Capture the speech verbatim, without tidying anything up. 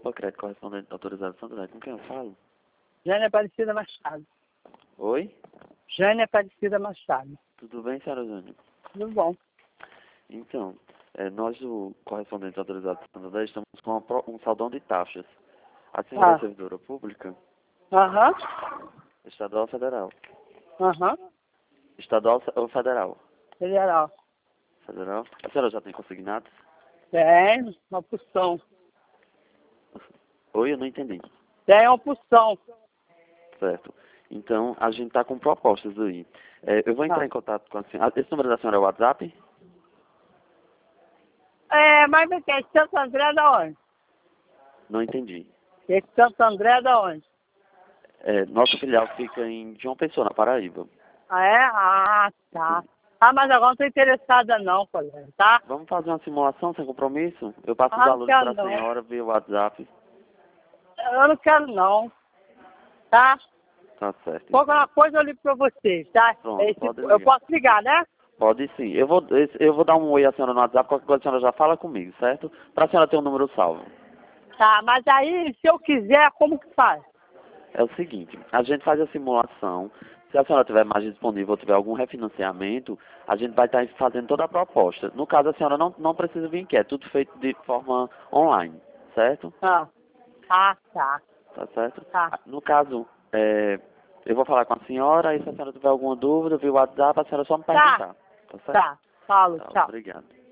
Copa Crédito, correspondente autorizado Santo André. Com quem eu falo? Jânia Aparecida Machado. Oi? Jânia Aparecida Machado. Tudo bem, senhora Jânia? Tudo bom. Então, é, nós, o correspondente autorizado Santo André, estamos com uma pro- um saldão de taxas. A senhora é Ah. servidora pública? Aham. Estadual ou federal? Aham. Estadual ou federal? Federal. Federal. A senhora já tem consignados? Tem uma porção. Oi, eu não entendi. Tem uma porção. Certo. Então, a gente está com propostas aí. É, eu vou entrar Tá. em contato com a senhora. Esse número da senhora é o WhatsApp? É, mas vem cá, esse Santo André é da onde? Não entendi. Esse Santo André é da onde? É, nossa filial fica em João Pessoa, na Paraíba. Ah, é? Ah, tá. Ah, mas agora não estou interessada não, colega, tá? Vamos fazer uma simulação sem compromisso? Eu passo os Ah, não valores para quero a não. senhora via WhatsApp. Eu não quero não, tá? Tá certo. Qualquer coisa eu ligo pra vocês, tá? Pronto, Esse- pode eu ligar. posso ligar, né? Pode sim. Eu vou, eu vou dar um oi à senhora no WhatsApp, qualquer coisa a senhora já fala comigo, certo? Para a senhora ter um número salvo. Tá, mas aí, se eu quiser, como que faz? É o seguinte, a gente faz a simulação, se a senhora tiver margem disponível ou tiver algum refinanciamento, a gente vai estar fazendo toda a proposta. No caso, a senhora não, não precisa vir aqui, é tudo feito de forma online, certo? Ah, ah tá, Tá certo? tá, No caso, é, eu vou falar com a senhora, e se a senhora tiver alguma dúvida, via WhatsApp, a senhora só me tá, perguntar. Tá certo? tá. Falo, Tá, tchau. obrigado.